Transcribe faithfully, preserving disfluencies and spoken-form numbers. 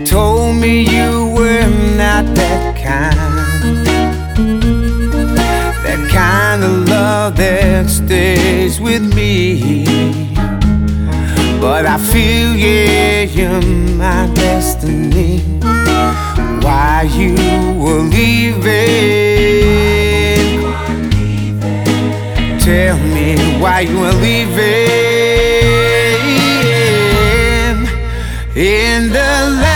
Told me you were not that kind, that kind of love that stays with me. But I feel, yeah, you're my destiny. Why you were leaving? Tell me why you were leaving. In the